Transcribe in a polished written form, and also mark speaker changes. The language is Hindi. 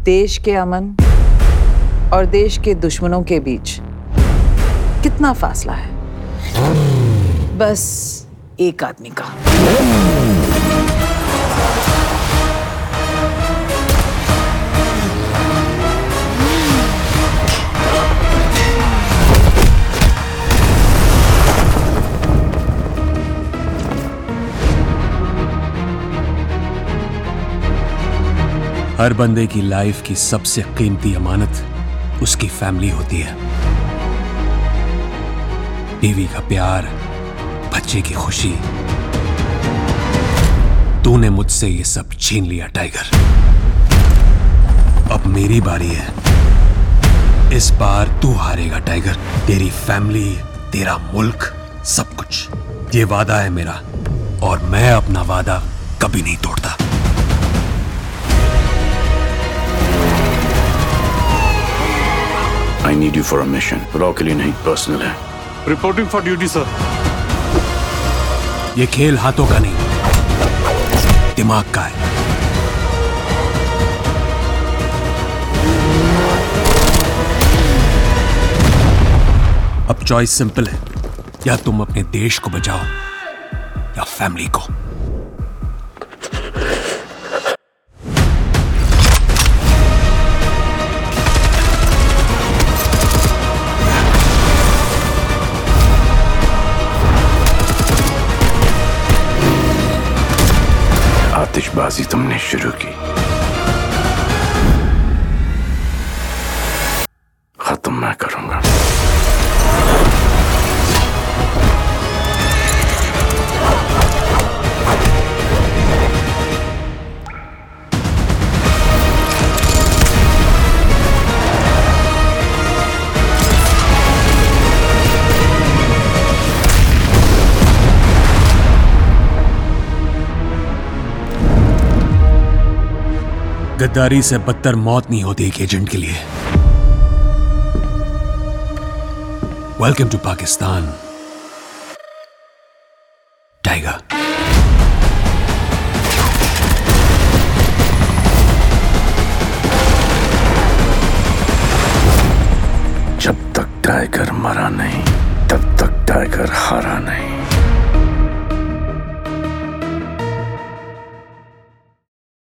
Speaker 1: देश के अमन और देश के दुश्मनों के बीच कितना फासला है? बस एक आदमी का।
Speaker 2: हर बंदे की लाइफ की सबसे कीमती अमानत उसकी फैमिली होती है। बीवी का प्यार, बच्चे की खुशी। तूने मुझसे ये सब छीन लिया टाइगर। अब मेरी बारी है। इस बार तू हारेगा टाइगर। तेरी फैमिली, तेरा मुल्क, सब कुछ। ये वादा है मेरा और मैं अपना वादा कभी नहीं तोड़ता।
Speaker 3: I need you for a mission. रॉ के लिए नहीं, पर्सनल है।
Speaker 4: Reporting for duty sir.
Speaker 2: ये खेल हाथों का नहीं, दिमाग का है। अब चॉइस सिंपल है, या तुम अपने देश को बचाओ या फैमिली को।
Speaker 3: आतिशबाजी तुमने शुरू की, खत्म मैं करूंगा।
Speaker 2: गद्दारी से बदतर मौत नहीं होती एक एजेंट के लिए। Welcome to Pakistan Tiger.
Speaker 3: जब तक टाइगर मरा नहीं, तब तक टाइगर हारा नहीं।